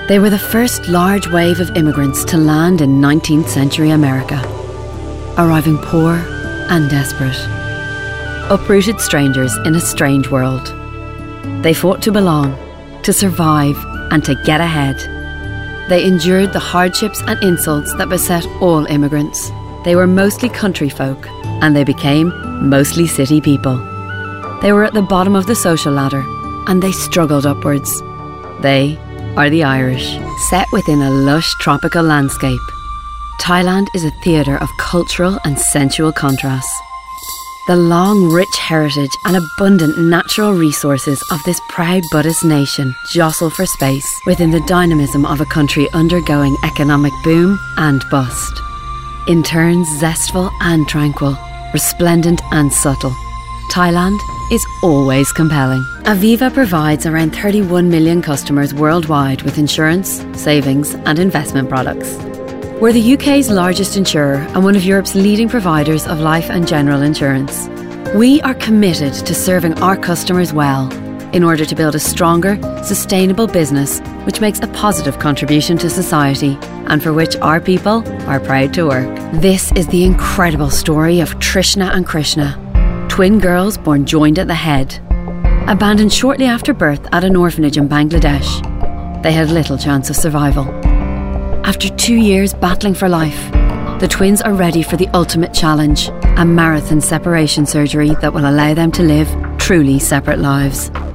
They were the first large wave of immigrants to land in 19th century America, arriving poor and desperate. Uprooted strangers in a strange world. They fought to belong, to survive, and to get ahead. They endured the hardships and insults that beset all immigrants. They were mostly country folk, and they became mostly city people. They were at the bottom of the social ladder, and they struggled upwards. They are the Irish, set within a lush tropical landscape. Thailand is a theatre of cultural and sensual contrasts. The long, rich heritage and abundant natural resources of this proud Buddhist nation jostle for space within the dynamism of a country undergoing economic boom and bust. In turns zestful and tranquil, resplendent and subtle, Thailand is always compelling. Aviva provides around 31 million customers worldwide with insurance, savings and investment products. We're the UK's largest insurer and one of Europe's leading providers of life and general insurance. We are committed to serving our customers well in order to build a stronger, sustainable business which makes a positive contribution to society and for which our people are proud to work. This is the incredible story of Trishna and Krishna, twin girls born joined at the head. Abandoned shortly after birth at an orphanage in Bangladesh, they had little chance of survival. After 2 years battling for life, the twins are ready for the ultimate challenge, a marathon separation surgery that will allow them to live truly separate lives.